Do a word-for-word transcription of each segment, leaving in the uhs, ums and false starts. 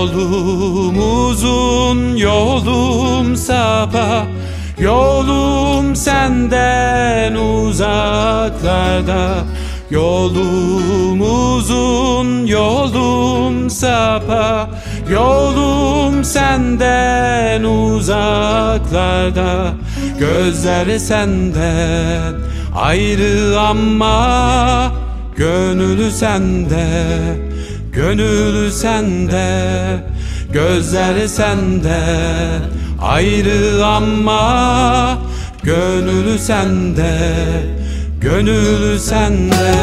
Yolum uzun, yolum sapa, yolum senden uzaklarda. Yolum uzun, yolum sapa, yolum senden uzaklarda. Gözler senden ayrı ama gönül sende, gönül sende. Gözler senden ayrı ama gönül sende, gönül sende.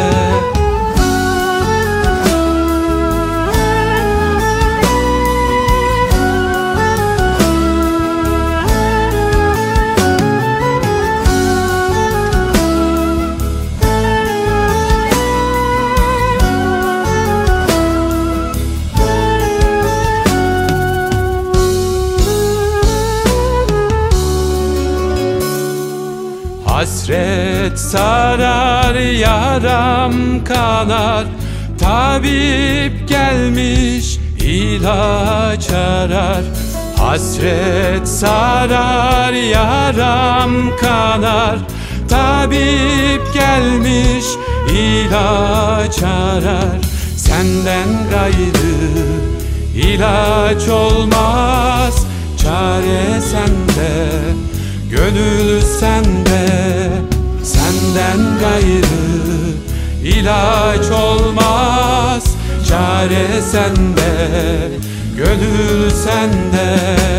Hasret sarar, yaram kanar. Tabip gelmiş, ilaç arar. Hasret sarar, yaram kanar. Tabip gelmiş, ilaç arar. Senden gayrı ilaç olmaz, çare sende, gönül sende. Senden gayrı ilaç olmaz, çare sende, gönül sende.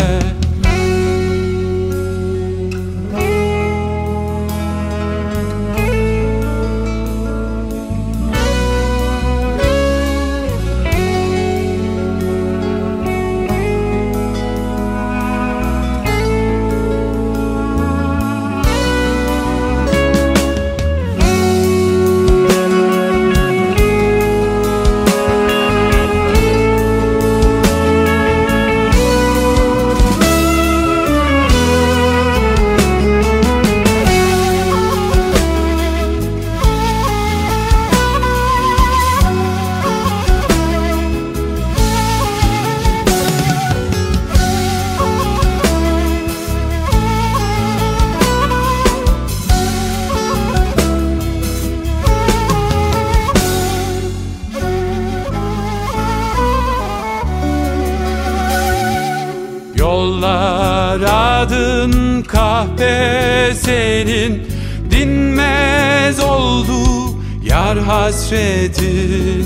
Yollar adın kahpe senin, dinmez oldu yar hasretin.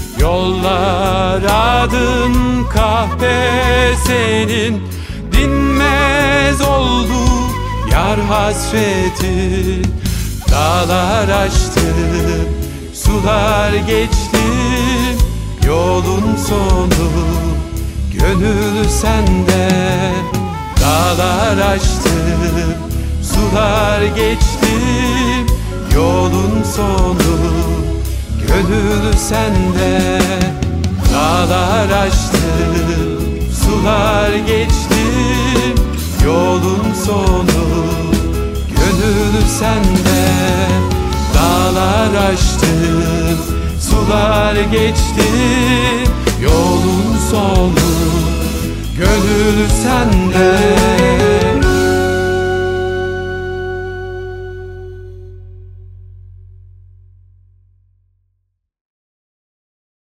Yollar adın kahpe senin, dinmez oldu yar hasretin. Dağlar aştım, sular geçtim, yolun sonu gönül sende. Dağlar aştım, sular geçtim, yolun sonu gönül sende. Dağlar aştım, sular geçtim, yolun sonu gönül sende. Dağlar aştım, sular geçtim, yolun sonu gönül sende.